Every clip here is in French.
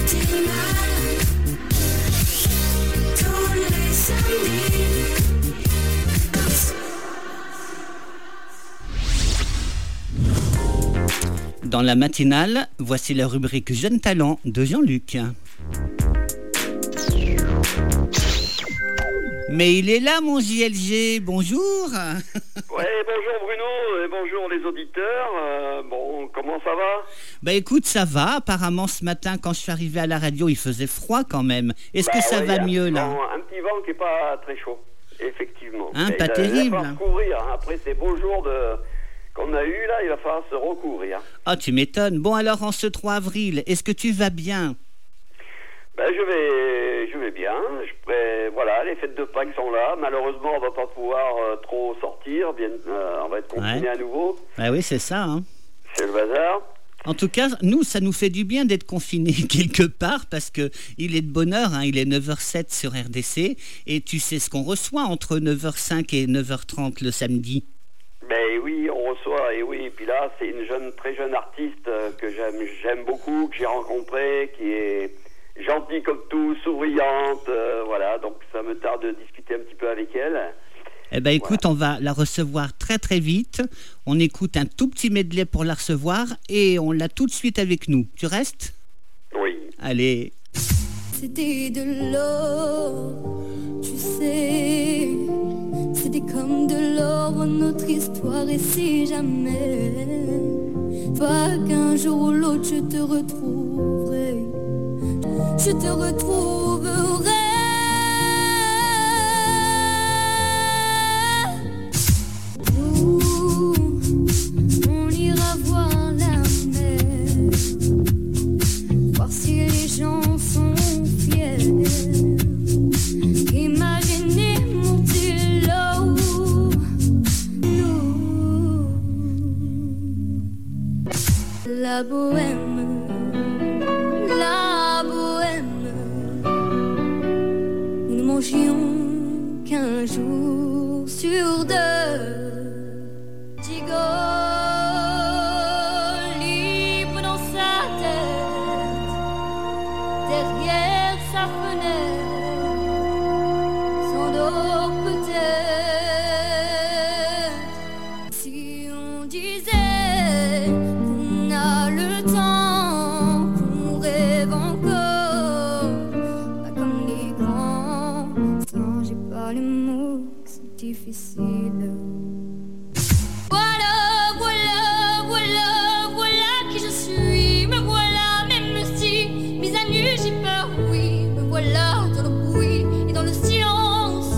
matinale, tous les samedis. Dans la matinale, voici la rubrique Jeunes Talents de Jean-Luc. Mais il est là, mon JLG, bonjour. Ouais, bonjour Bruno, et bonjour les auditeurs. Bon, comment ça va? Bah écoute, ça va. Apparemment, ce matin, quand je suis arrivé à la radio, il faisait froid quand même. Est-ce que ça va mieux, là? Un petit vent qui n'est pas très chaud, effectivement. Hein, pas terrible. Il va falloir courir, hein. Après ces beaux jours qu'on a eu là, il va falloir se recouvrir. Ah, tu m'étonnes. Bon, alors, en ce 3 avril, est-ce que tu vas bien? Ben, je vais bien. Voilà, les fêtes de Pâques sont là. Malheureusement, on va pas pouvoir trop sortir. On va être confinés à nouveau. Ah oui, c'est ça. Hein. C'est le bazar. En tout cas, nous, ça nous fait du bien d'être confinés quelque part parce que il est de bonne heure, hein, il est 9h07 sur RDC et tu sais ce qu'on reçoit entre 9h05 et 9h30 le samedi. Ben oui, on reçoit, et oui, et puis là, c'est une très jeune artiste que j'aime beaucoup, que j'ai rencontrée, qui est gentille comme tout, souriante, voilà, donc ça me tarde de discuter un petit peu avec elle. Eh ben écoute, on va la recevoir très très vite, on écoute un tout petit medley pour la recevoir et on l'a tout de suite avec nous. Tu restes? Oui. Allez. C'était de l'or, tu sais. C'était comme de l'or, notre histoire, et si jamais pas qu'un jour ou l'autre je te retrouverai, je te retrouverai. Nous, on ira voir la mer, voir si les gens sont fiers. Imaginez monter là-haut, nous, la bohème, la bohème. Nous ne mangions qu'un jour sur 2. Digo, libre dans sa tête, derrière sa fenêtre, s'endort peut-être. Si on disait qu'on a le temps, qu'on rêve encore, pas comme les grands, sans j'ai pas les mots, c'est difficile. Voilà qui je suis, me voilà, même si mis à nu j'ai peur, oui, me voilà dans le bruit et dans le silence.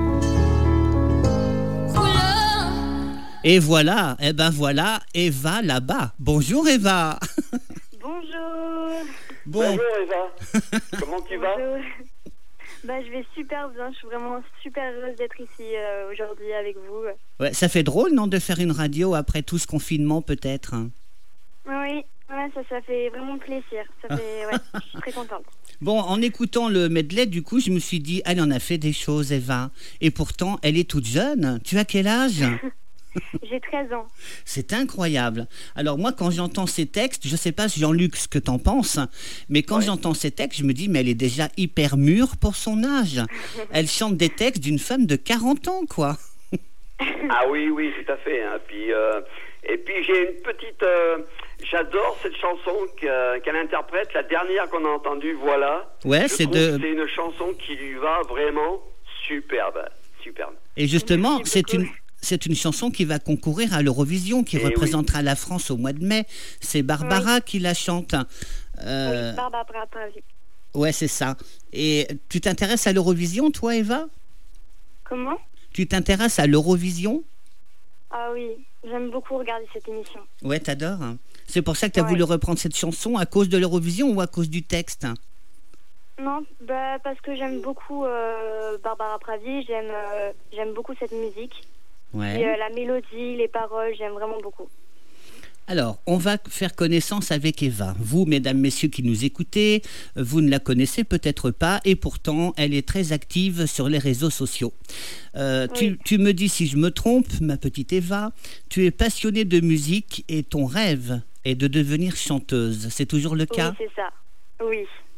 Voilà. Et voilà, eh ben voilà, Eva là-bas. Bonjour Eva. Bonjour. Bon. Bonjour Eva, comment tu vas? Bonjour. Bah, je vais super bien, je suis vraiment super heureuse d'être ici aujourd'hui avec vous. Ouais, ça fait drôle, non, de faire une radio après tout ce confinement, peut-être, hein. Oui, ouais, ça fait vraiment plaisir. Ça fait, ouais, je suis très contente. Bon, en écoutant le medley, du coup, je me suis dit, elle en a fait des choses, Eva. Et pourtant, elle est toute jeune. Tu as quel âge? J'ai 13 ans. C'est incroyable. Alors moi, quand j'entends ces textes, je ne sais pas, Jean-Luc, ce que t'en penses, mais quand j'entends ces textes, je me dis, mais elle est déjà hyper mûre pour son âge. Elle chante des textes d'une femme de 40 ans, quoi. Ah oui, tout à fait. Hein. Et puis j'ai une petite... j'adore cette chanson qu'elle interprète, la dernière qu'on a entendue, voilà. Ouais, c'est une chanson qui lui va vraiment superbe. Et justement, c'est une chanson qui va concourir à l'Eurovision, qui représentera la France au mois de mai. C'est Barbara qui la chante. Oui, Barbara Pravi. Ouais, c'est ça. Et tu t'intéresses à l'Eurovision, toi, Eva? Comment? Tu t'intéresses à l'Eurovision? Ah oui, j'aime beaucoup regarder cette émission. Ouais, t'adores, hein. C'est pour ça que tu as voulu reprendre cette chanson à cause de l'Eurovision ou à cause du texte? Non, parce que j'aime beaucoup Barbara Pravi, j'aime beaucoup cette musique. Ouais. Et la mélodie, les paroles, j'aime vraiment beaucoup. Alors, on va faire connaissance avec Eva. Vous, mesdames, messieurs qui nous écoutez, vous ne la connaissez peut-être pas et pourtant, elle est très active sur les réseaux sociaux. Tu me dis si je me trompe, ma petite Eva, tu es passionnée de musique et ton rêve est de devenir chanteuse. C'est toujours le cas? Oui, c'est ça. Oui.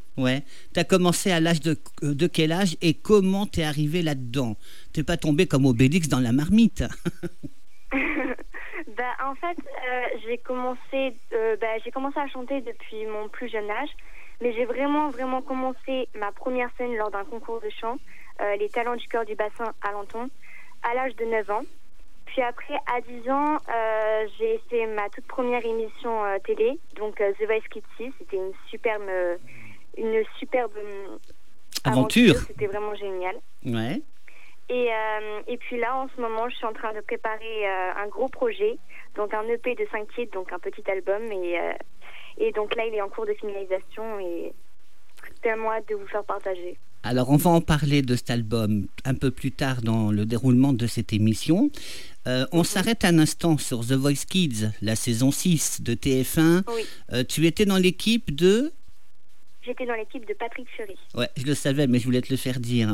Ouais. T'as commencé à l'âge de quel âge et comment t'es arrivé là-dedans? T'es pas tombé comme Obélix dans la marmite? En fait, j'ai commencé à chanter depuis mon plus jeune âge, mais j'ai vraiment commencé ma première scène lors d'un concours de chant, les Talents du Cœur du Bassin à Lenton, à l'âge de 9 ans. Puis après, à 10 ans, j'ai fait ma toute première émission télé, donc The Voice Kids 6. C'était une superbe Aventure. C'était vraiment génial. Ouais. Et puis là, en ce moment, je suis en train de préparer un gros projet, donc un EP de 5 titres, donc un petit album. Et donc là, il est en cours de finalisation et tellement hâte de vous faire partager. Alors, on va en parler de cet album un peu plus tard dans le déroulement de cette émission. On s'arrête un instant sur The Voice Kids, la saison 6 de TF1. Oui. Tu étais dans l'équipe de... J'étais dans l'équipe de Patrick Fury. Ouais, je le savais, mais je voulais te le faire dire.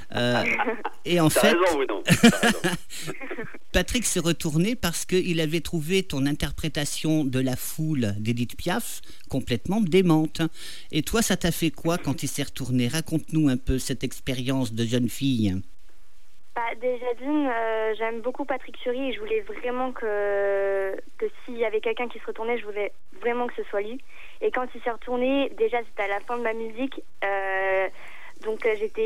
Et en T'as fait, raison, Bruno. T'as raison. Patrick s'est retourné parce qu'il avait trouvé ton interprétation de La Foule d'Edith Piaf complètement démente. Et toi, ça t'a fait quoi quand il s'est retourné? Raconte-nous un peu cette expérience de jeune fille. Déjà d'une, j'aime beaucoup Patrick Fury et je voulais vraiment que s'il y avait quelqu'un qui se retournait, je voulais vraiment que ce soit lui. Et quand il s'est retourné, déjà c'était à la fin de ma musique, donc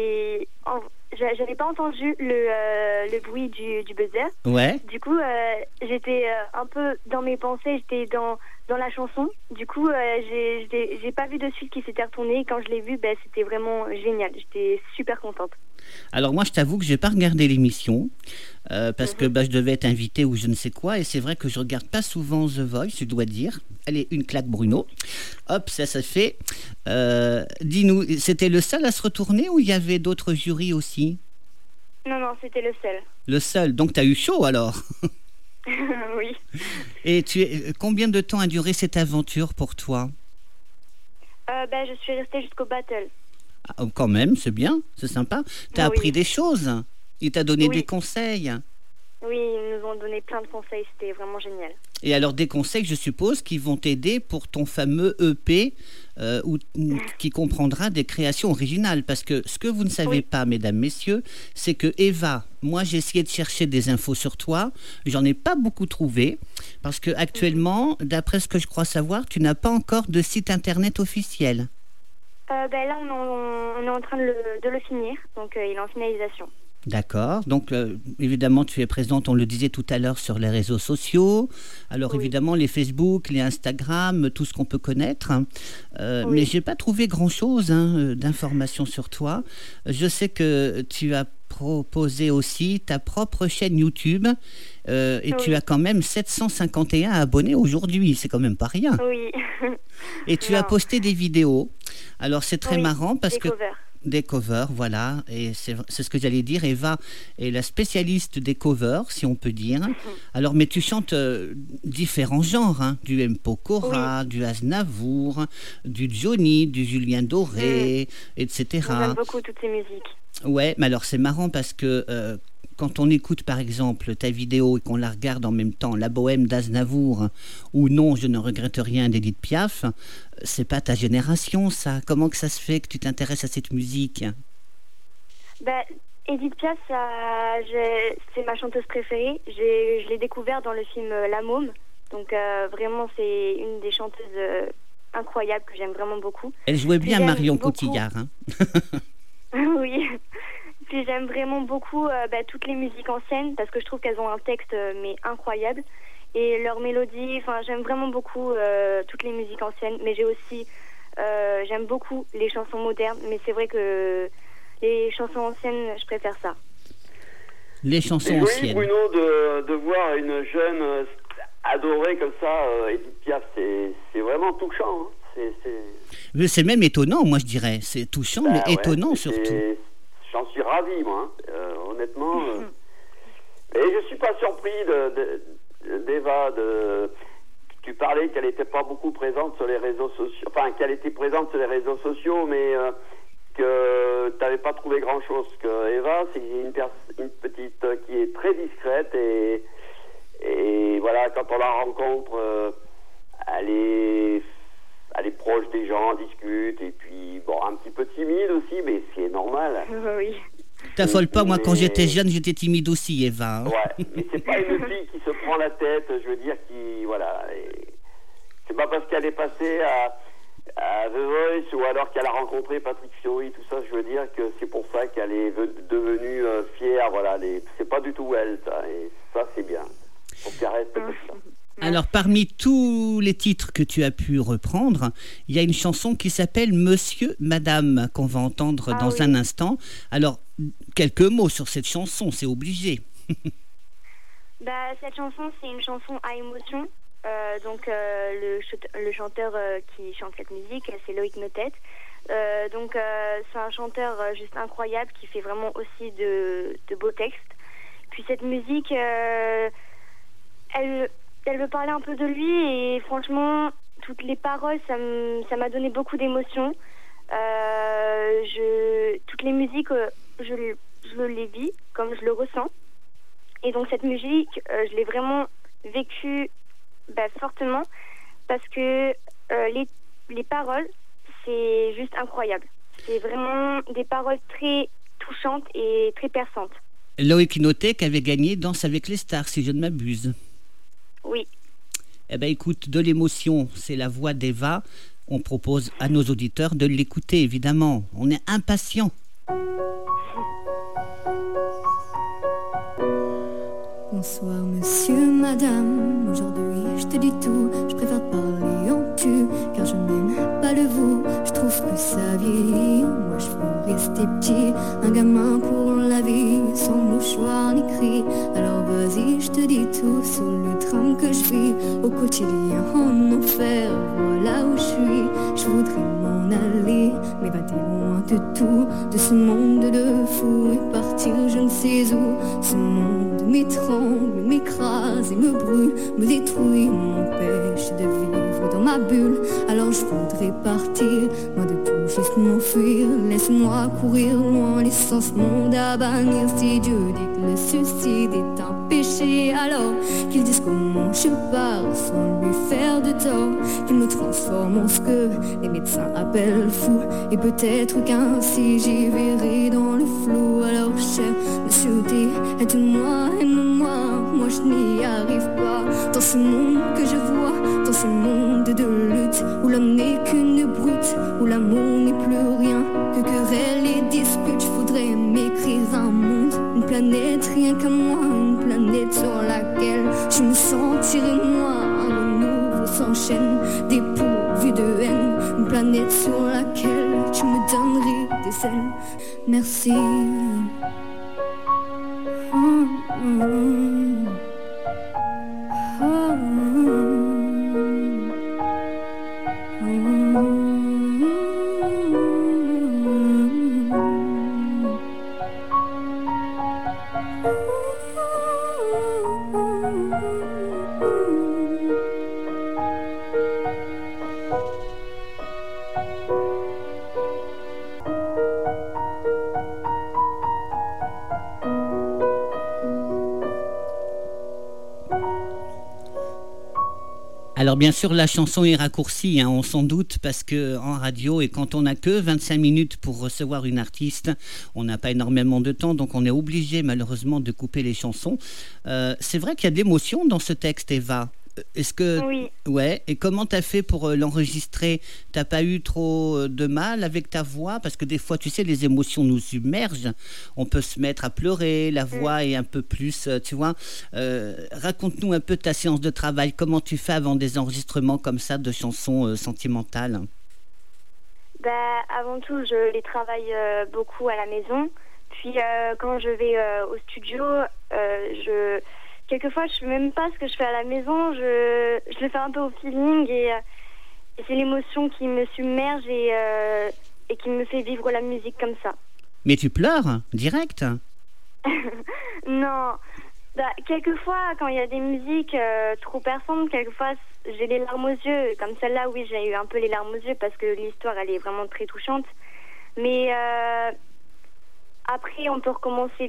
j'avais pas entendu le bruit du buzzer. Ouais. Du coup, j'étais un peu dans mes pensées, j'étais dans la chanson. Du coup, j'ai pas vu de suite qui s'était retourné. Et quand je l'ai vu, c'était vraiment génial. J'étais super contente. Alors moi, je t'avoue que j'ai pas regardé l'émission parce que je devais être invité ou je ne sais quoi. Et c'est vrai que je regarde pas souvent The Voice, je dois dire. Allez, une claque, Bruno. Hop, ça fait. Dis-nous, c'était le seul à se retourner ou il y avait d'autres jurys aussi? Non, c'était le seul. Le seul. Donc, tu as eu chaud alors? Oui. Et combien de temps a duré cette aventure pour toi? Je suis restée jusqu'au battle. Ah, quand même, c'est bien, c'est sympa. Tu as appris des choses. Il t'a donné des conseils. Oui, ils nous ont donné plein de conseils. C'était vraiment génial. Et alors, des conseils, je suppose, qui vont t'aider pour ton fameux EP qui comprendra des créations originales. Parce que ce que vous ne savez pas, mesdames, messieurs, c'est que Eva, moi, j'ai essayé de chercher des infos sur toi. J'en ai pas beaucoup trouvé. Parce que actuellement, d'après ce que je crois savoir, tu n'as pas encore de site internet officiel. Là, on est en train de le finir. Donc, il est en finalisation. D'accord. Donc, évidemment, tu es présente, on le disait tout à l'heure, sur les réseaux sociaux. Alors, évidemment, les Facebook, les Instagram, tout ce qu'on peut connaître. Mais je n'ai pas trouvé grand-chose d'informations sur toi. Je sais que tu as proposé aussi ta propre chaîne YouTube et tu as quand même 751 abonnés aujourd'hui. C'est quand même pas rien. Oui. Et tu as posté des vidéos. Alors, c'est très marrant parce que... Covers. Des covers, voilà, et c'est ce que j'allais dire. Eva est la spécialiste des covers, si on peut dire. Alors, mais tu chantes différents genres, du M. Pokora, du Aznavour, du Johnny, du Julien Doré, etc. J'aime beaucoup toutes ces musiques. Ouais, mais alors c'est marrant parce que quand on écoute par exemple ta vidéo et qu'on la regarde en même temps, La Bohème d'Aznavour ou Non, je ne regrette rien d'Edith Piaf, c'est pas ta génération ça. Comment que ça se fait que tu t'intéresses à cette musique? Edith Piaf, c'est ma chanteuse préférée. Je l'ai découvert dans le film La Môme. Donc vraiment, c'est une des chanteuses incroyables que j'aime vraiment beaucoup. Elle jouait bien Marion Cotillard. Oui. Puis j'aime vraiment beaucoup toutes les musiques anciennes parce que je trouve qu'elles ont un texte mais incroyable et leur mélodie. Enfin, j'aime vraiment beaucoup toutes les musiques anciennes, mais j'aime beaucoup les chansons modernes. Mais c'est vrai que les chansons anciennes, je préfère ça. Les chansons anciennes. Oui, Bruno, de voir une jeune adorée comme ça, Edith Piaf, c'est vraiment touchant. C'est même étonnant, moi je dirais. C'est touchant, mais étonnant surtout. J'en suis ravi, moi, honnêtement. Et je suis pas surpris d'Eva. Tu parlais qu'elle n'était pas beaucoup présente sur les réseaux sociaux. Enfin, qu'elle était présente sur les réseaux sociaux, mais que tu n'avais pas trouvé grand-chose. Que Eva, c'est une petite qui est très discrète et voilà, quand on la rencontre, elle est proche des gens, discute et puis bon, un petit peu timide aussi, mais c'est normal. Oui. T'affole pas, moi quand Mais- j'étais jeune, j'étais timide aussi, Eva. hein. Ouais, mais c'est pas une fille qui se prend la tête, je veux dire, qui, voilà. Et c'est pas parce qu'elle est passée à The Voice ou alors qu'elle a rencontré Patrick Fiori, tout ça, je veux dire que c'est pour ça qu'elle est devenue fière, voilà. C'est pas du tout elle, ça, et ça, c'est bien. Faut qu'elle reste comme ça. Alors, parmi tous les titres que tu as pu reprendre, il y a une chanson qui s'appelle Monsieur, Madame, qu'on va entendre Ah dans oui. un instant. Alors, quelques mots sur cette chanson, c'est obligé. Bah, cette chanson, c'est une chanson à émotion. Le chanteur qui chante cette musique, c'est Loïc Notet. C'est un chanteur juste incroyable qui fait vraiment aussi de beaux textes. Puis cette musique, elle veut parler un peu de lui et franchement, toutes les paroles, ça m'a donné beaucoup d'émotions. Toutes les musiques, je les vis comme je le ressens. Et donc cette musique, je l'ai vraiment vécue fortement parce que les paroles, c'est juste incroyable. C'est vraiment des paroles très touchantes et très perçantes. Loïc Notet qui avait gagné Danse avec les stars, si je ne m'abuse. Oui. Eh bien, écoute, de l'émotion, c'est la voix d'Eva. On propose à nos auditeurs de l'écouter, évidemment. On est impatients. Bonsoir monsieur, madame, aujourd'hui je te dis tout, je préfère te parler en tu, car je n'aime pas le vous, je trouve que ça vieillit, moi je veux rester petit, un gamin pour la vie, sans mouchoir ni cri, alors vas-y je te dis tout, sur le drame que je vis, au quotidien en enfer, voilà où je suis, je voudrais m'en aller, mais va-t-il loin de tout, de ce monde de fou, et partir je ne sais où, ce monde m'étrangle, m'écrase et me brûle, me détruit, m'empêche de vivre dans ma bulle. Alors je voudrais partir, moi de tout juste m'enfuir. Laisse-moi courir loin, laissant ce monde à bannir. Si Dieu dit que le suicide est un péché, alors qu'il dise comment je pars sans lui faire de tort. Qu'il me transforme en ce que les médecins appellent fou. Et peut-être qu'ainsi j'y verrai dans le flou. Alors cher monsieur D, aide-moi, aide-moi, moi je n'y arrive pas. Dans ce monde que je vois, dans ce monde de lutte, où l'homme n'est qu'une brute, où l'amour n'est plus rien que querelle et dispute. Je voudrais m'écrire un monde, une planète rien qu'à moi, une planète sur laquelle je me sentirai moi. Un renouveau s'enchaîne, dépourvu de haine, une planète sur laquelle tu me donnerais des ailes. Merci. Alors bien sûr, la chanson est raccourcie, hein, on s'en doute, parce que en radio, et quand on n'a que 25 minutes pour recevoir une artiste, on n'a pas énormément de temps, donc on est obligé malheureusement de couper les chansons. C'est vrai qu'il y a de l'émotion dans ce texte, Eva. Est-ce que... Oui. Ouais, et comment t'as fait pour l'enregistrer? T'as pas eu trop de mal avec ta voix? Parce que des fois, tu sais, les émotions nous submergent. On peut se mettre à pleurer, la voix est un peu plus, tu vois. Raconte-nous un peu ta séance de travail. Comment tu fais avant des enregistrements comme ça de chansons sentimentales? Avant tout, je les travaille beaucoup à la maison. Puis quand je vais au studio, quelquefois, je ne sais même pas ce que je fais à la maison. Je le fais un peu au feeling et c'est l'émotion qui me submerge et qui me fait vivre la musique comme ça. Mais tu pleures, direct? Non. Quelquefois, quand il y a des musiques trop perçantes, quelquefois, j'ai les larmes aux yeux. Comme celle-là, oui, j'ai eu un peu les larmes aux yeux parce que l'histoire, elle est vraiment très touchante. Mais après, on peut recommencer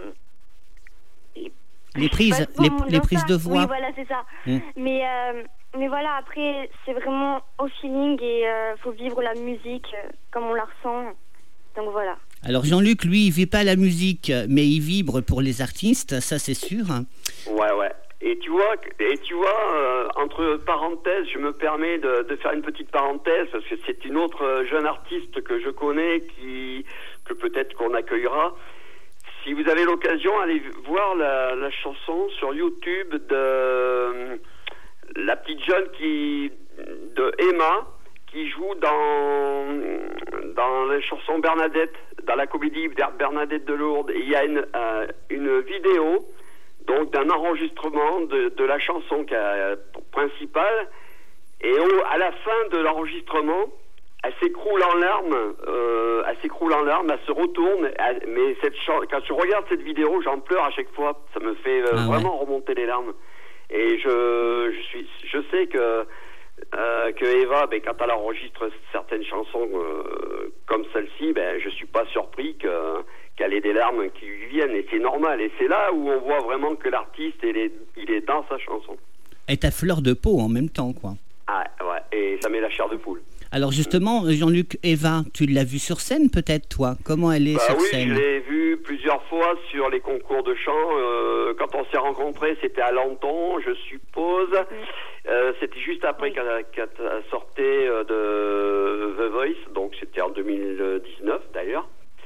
les prises de voix. Oui, voilà, c'est ça. Mais mais voilà, après, c'est vraiment au feeling et faut vivre la musique comme on la ressent. Donc voilà. Alors Jean-Luc, lui, il vit pas la musique, mais il vibre pour les artistes, ça c'est sûr. Ouais. Et tu vois, entre parenthèses, je me permets de faire une petite parenthèse parce que c'est une autre jeune artiste que je connais que peut-être qu'on accueillera. Si vous avez l'occasion, allez voir la chanson sur YouTube de la petite jeune de Emma qui joue dans la chanson Bernadette, dans la comédie Bernadette de Lourdes. Et il y a une vidéo donc d'un enregistrement de la chanson principale, et à la fin de l'enregistrement, elle s'écroule en larmes, elle se retourne, mais quand je regarde cette vidéo, j'en pleure à chaque fois, ça me fait vraiment remonter les larmes. Et je sais que Eva, quand elle enregistre certaines chansons comme celle-ci, je suis pas surpris qu'elle ait des larmes qui lui viennent, et c'est normal. Et c'est là où on voit vraiment que l'artiste, il est dans sa chanson. Est à fleur de peau en même temps, quoi. Ah ouais, et ça met la chair de poule. Alors justement, Jean-Luc, Eva, tu l'as vue sur scène peut-être, toi? Comment elle est sur scène? Oui, je l'ai vue plusieurs fois sur les concours de chant. Quand on s'est rencontrés, c'était à Lanton, je suppose. C'était juste après qu'elle sortait de The Voice, donc c'était en 2019 d'ailleurs.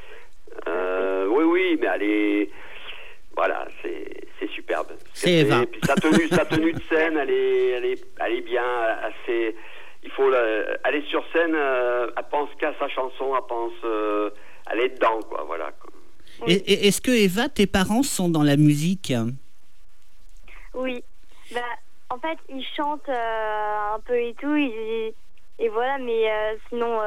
Oui, mais elle est... Voilà, c'est superbe. C'est Eva. Et puis sa tenue de scène, elle est bien, assez... Il faut aller sur scène, elle pense qu'à sa chanson, elle est dedans, quoi, voilà. Et est-ce que Eva, tes parents sont dans la musique? Oui. En fait, ils chantent un peu et tout, et voilà, mais sinon...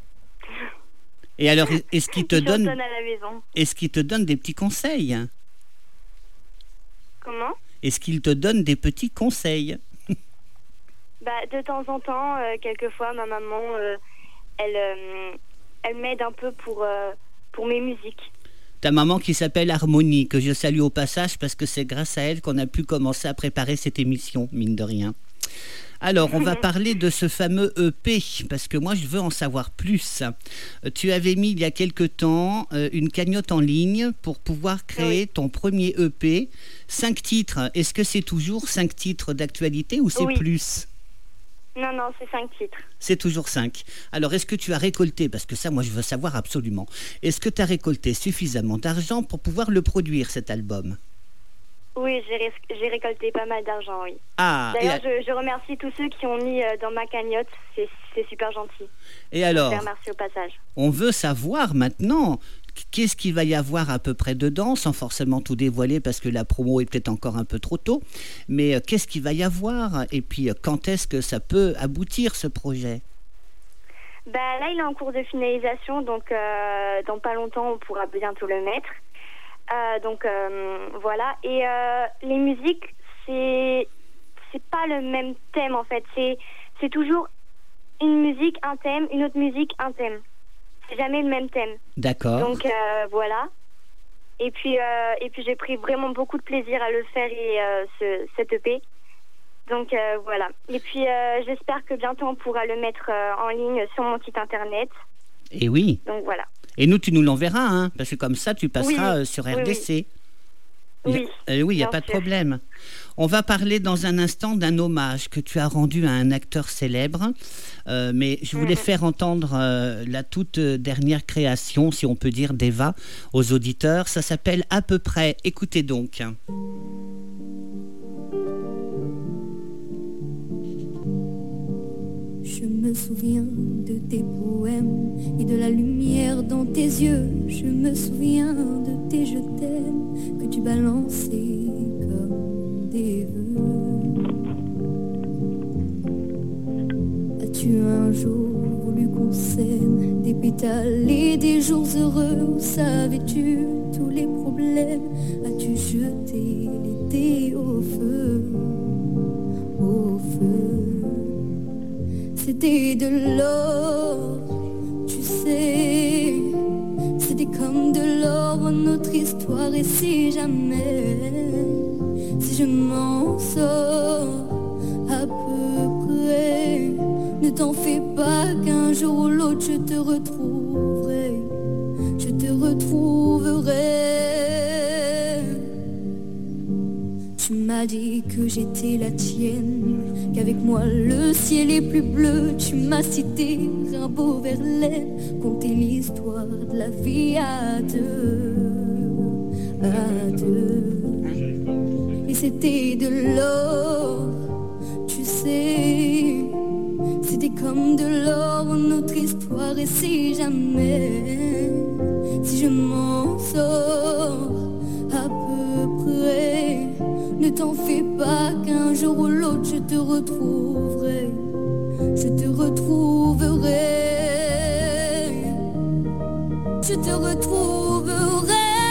Et alors, est-ce qu'ils te donnent... à la maison. Est-ce qu'ils te donnent des petits conseils? Comment? Est-ce qu'ils te donnent des petits conseils? De temps en temps, quelquefois, ma maman, elle m'aide un peu pour mes musiques. Ta maman qui s'appelle Harmonie, que je salue au passage parce que c'est grâce à elle qu'on a pu commencer à préparer cette émission, mine de rien. Alors, on va parler de ce fameux EP, parce que moi, je veux en savoir plus. Tu avais mis, il y a quelque temps, une cagnotte en ligne pour pouvoir créer ton premier EP. 5 titres. Est-ce que c'est toujours 5 titres d'actualité ou c'est plus? Non, c'est 5 titres. C'est toujours 5. Alors, est-ce que tu as récolté, parce que ça, moi, je veux savoir absolument, est-ce que tu as récolté suffisamment d'argent pour pouvoir le produire, cet album? Oui, j'ai récolté pas mal d'argent, oui. D'ailleurs, je remercie tous ceux qui ont mis dans ma cagnotte, c'est super gentil. Et alors, je remercie au passage. On veut savoir maintenant, qu'est-ce qu'il va y avoir à peu près dedans, sans forcément tout dévoiler, parce que la promo est peut-être encore un peu trop tôt, mais qu'est-ce qu'il va y avoir, et puis quand est-ce que ça peut aboutir, ce projet? Là, il est en cours de finalisation, donc dans pas longtemps, on pourra bientôt le mettre. Voilà. Et les musiques, c'est pas le même thème en fait. C'est toujours une musique, un thème, une autre musique, un thème. C'est jamais le même thème. D'accord. Donc voilà. Et puis j'ai pris vraiment beaucoup de plaisir à le faire et cet EP. Donc voilà. Et puis j'espère que bientôt on pourra le mettre en ligne sur mon site internet. Et oui. Donc voilà. Et nous, tu nous l'enverras, hein, parce que comme ça, tu passeras sur RDC. Oui, il n'y a pas de problème. On va parler dans un instant d'un hommage que tu as rendu à un acteur célèbre, mais je voulais faire entendre la toute dernière création, si on peut dire, d'Eva aux auditeurs. Ça s'appelle À peu près. Écoutez donc. Je me souviens de tes poèmes et de la lumière dans tes yeux. Je me souviens de tes je t'aime que tu balançais comme des vœux. As-tu un jour voulu qu'on s'aime, des pétales et des jours heureux? Où savais-tu tous les problèmes? As-tu jeté l'été au feu? Au feu. C'était de l'or, tu sais. C'était comme de l'or notre histoire. Et si jamais, si je m'en sors à peu Ne t'en fais pas qu'un jour ou l'autre je te retrouverai. Je te retrouverai. Tu m'as dit que j'étais la tienne, qu'avec moi le ciel est plus bleu. Tu m'as cité Rimbaud, Verlaine, conté l'histoire de la vie à deux. À deux. Et c'était de l'or, tu sais. C'était comme de l'or notre histoire. Et si jamais, si je m'en sors à peu près, ne t'en fais pas qu'un jour ou l'autre je te retrouverai. Je te retrouverai. Je te retrouverai.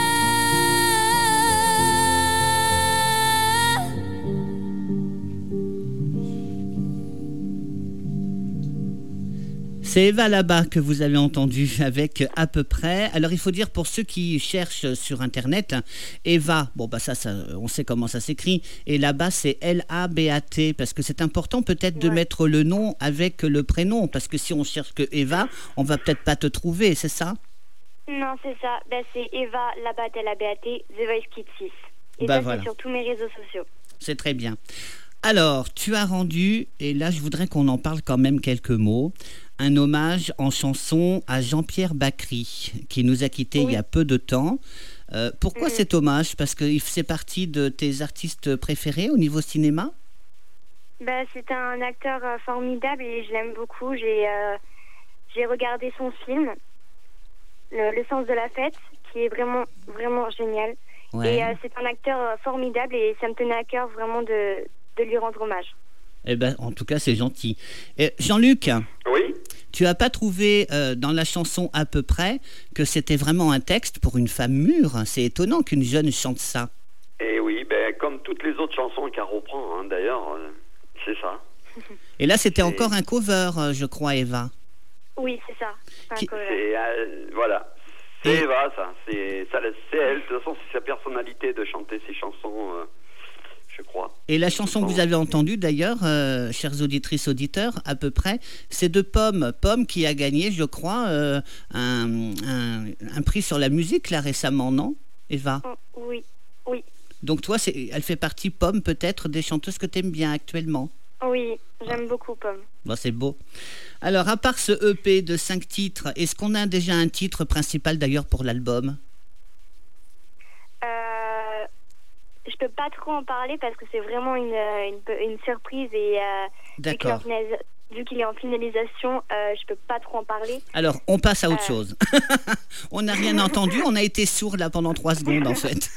C'est Eva là-bas que vous avez entendu avec à peu près. Alors il faut dire pour ceux qui cherchent sur internet, Eva, bon bah ça on sait comment ça s'écrit, et là-bas c'est L-A-B-A-T, parce que c'est important peut-être de mettre le nom avec le prénom, parce que si on cherche que Eva, on va peut-être pas te trouver, c'est ça? Non, c'est ça. Ben, c'est Eva Labat L-A-B-A-T, The Voice Kids 6. Et Bah ça, voilà. c'est sur tous mes réseaux sociaux. C'est très bien. Alors, tu as rendu, et là je voudrais qu'on en parle quand même quelques mots, un hommage en chanson à Jean-Pierre Bacri, qui nous a quittés il y a peu de temps. Pourquoi cet hommage? Parce qu'il fait partie de tes artistes préférés au niveau cinéma? Ben, c'est un acteur formidable et je l'aime beaucoup. J'ai regardé son film, Le sens de la fête, qui est vraiment, vraiment génial. Ouais. Et c'est un acteur formidable et ça me tenait à cœur vraiment de lui rendre hommage. Eh ben, en tout cas, c'est gentil. Et Jean-Luc, Oui. tu n'as pas trouvé dans la chanson à peu près que c'était vraiment un texte pour une femme mûre? C'est étonnant qu'une jeune chante ça. Et oui, ben, comme toutes les autres chansons qu'elle reprend, hein, d'ailleurs, c'est ça. Et là, c'était encore un cover, je crois, Eva. Oui, c'est ça. C'est un Qui- cover. C'est, voilà. C'est Et- Eva, ça. C'est elle. De toute façon, c'est sa personnalité de chanter ses chansons, je crois. Et la chanson que vous avez entendue, d'ailleurs, chères auditrices, auditeurs, à peu près, c'est de Pomme. Pomme qui a gagné, je crois, un prix sur la musique, là, récemment, non, Eva? Oh, oui, oui, Donc toi, elle fait partie, Pomme, peut-être, des chanteuses que tu aimes bien actuellement. oui. J'aime beaucoup Pomme. Bon, c'est beau. Alors, à part ce EP de 5 titres, est-ce qu'on a déjà un titre principal, d'ailleurs, pour l'album? Je peux pas trop en parler parce que c'est vraiment une surprise et D'accord. vu qu'il est en finalisation, je peux pas trop en parler. Alors, on passe à autre chose. On n'a rien entendu, on a été sourd là pendant 3 secondes en fait.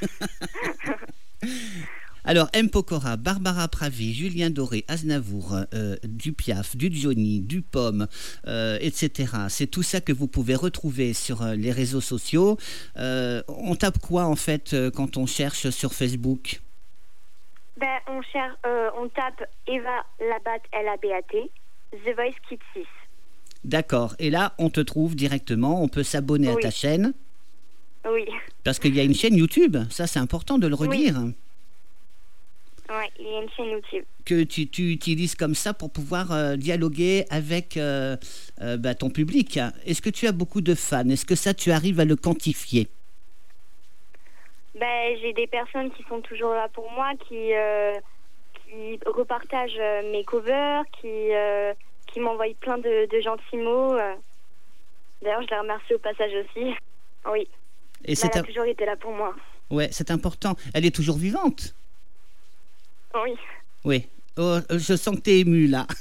Alors, M. Pokora, Barbara Pravi, Julien Doré, Aznavour, du Piaf, du Johnny, du Pomme, etc. C'est tout ça que vous pouvez retrouver sur les réseaux sociaux. On tape quoi en fait quand on cherche sur Facebook? Ben, on tape Eva Labat L-A-B-A-T, The Voice Kids 6. D'accord. Et là, on te trouve directement. On peut s'abonner à Oui. ta chaîne. Oui, Parce qu'il y a une chaîne YouTube. Ça, c'est important de le redire. ouais, il y a une chaîne YouTube. Que tu utilises comme ça pour pouvoir dialoguer avec ton public. Est-ce que tu as beaucoup de fans? Est-ce que ça, tu arrives à le quantifier? Ben, j'ai des personnes qui sont toujours là pour moi, qui repartagent mes covers, qui m'envoient plein de gentils mots. D'ailleurs, je les remercie au passage aussi. Oui, Et elle a toujours été là pour moi. ouais, c'est important. Elle est toujours vivante. Oui. Oui. Oh, je sens que tu es émue là.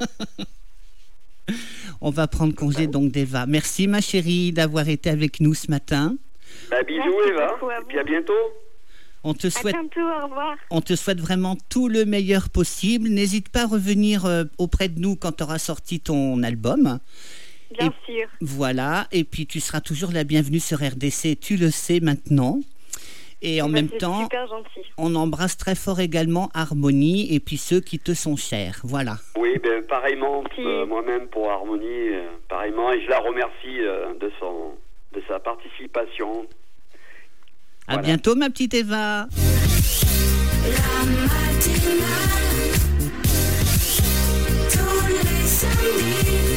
On va prendre congé donc d'Eva. Merci ma chérie d'avoir été avec nous ce matin. Bah, bisous, Merci Eva. beaucoup à Et vous. puis à bientôt. On te À souhaite bientôt, au revoir. On te souhaite vraiment tout le meilleur possible. N'hésite pas à revenir auprès de nous quand tu auras sorti ton album. Bien sûr. Voilà, et puis tu seras toujours la bienvenue sur RDC, tu le sais maintenant. Et en même C'est temps, super gentil. on embrasse très fort également Harmonie et puis ceux qui te sont chers. Voilà. Oui, ben, pareillement, Merci. moi-même pour Harmonie, pareillement. Et je la remercie de sa participation. À Voilà. bientôt ma petite Eva. La matinale, tous les samedis.